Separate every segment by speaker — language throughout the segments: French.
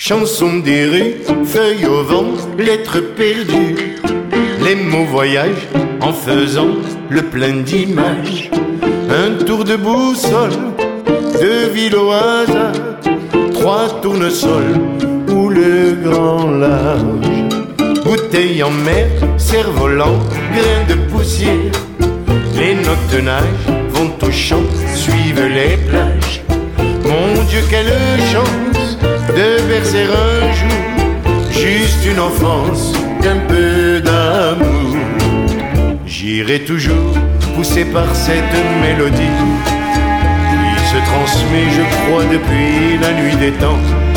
Speaker 1: Chanson des rues, feuilles au vent, lettres perdues. Les mots voyagent en faisant le plein d'images. Un tour de boussole, deux villes au hasard, trois tournesols ou le grand large. Bouteilles en mer, cerf-volant, grains de poussière. Les notes nagent, vont au champ, suivent les plages. Mon Dieu, quelle chance de bercer un jour juste une enfance d'un peu d'amour. J'irai toujours poussé par cette mélodie qui se transmet, je crois, depuis la nuit des temps.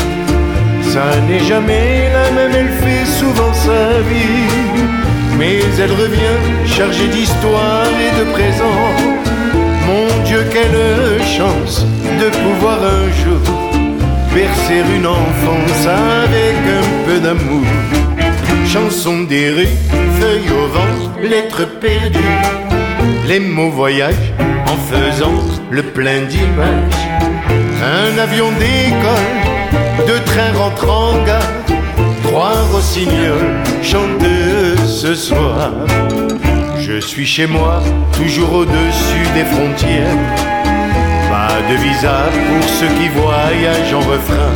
Speaker 1: Ça n'est jamais la même, elle fait souvent sa vie, mais elle revient chargée d'histoire et de présent. Mon Dieu, quelle chance de pouvoir un jour bercer une enfance avec un peu d'amour. Chanson des rues, feuilles au vent, lettres perdues. Les mots voyagent en faisant le plein d'images. Un avion décolle, deux trains rentrent en gare, trois rossignols chantent ce soir. Je suis chez moi, toujours au-dessus des frontières. Pas de visa pour ceux qui voyagent en refrain.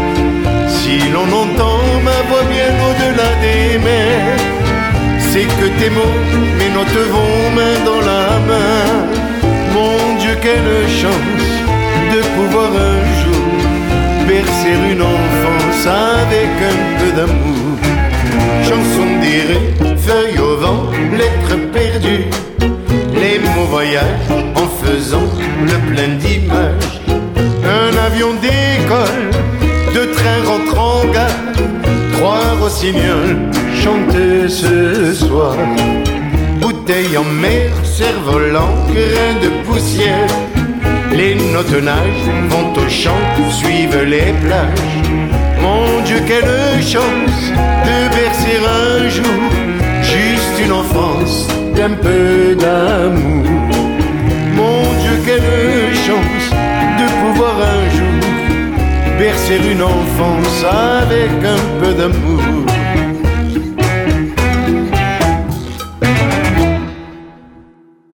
Speaker 1: Si l'on entend ma voix bien au-delà des mers, c'est que tes mots, mes notes vont main dans la main. Mon Dieu, quelle chance de pouvoir un jour bercer une enfance avec un peu d'amour. Chanson des rues, feuilles au vent, lettres perdues. Les mots voyagent en faisant le plein d'images. Un avion décolle, deux trains rentrent en gare, trois rossignols chantent ce soir. Bouteilles en mer, cerf-volant, grains de poussière. Les notes nagent, vont au champ, suivent les plages. Mon Dieu, quelle chance de bercer un jour juste une enfance d'un peu d'amour. Mon Dieu, quelle chance de pouvoir un jour bercer une enfance avec un peu d'amour.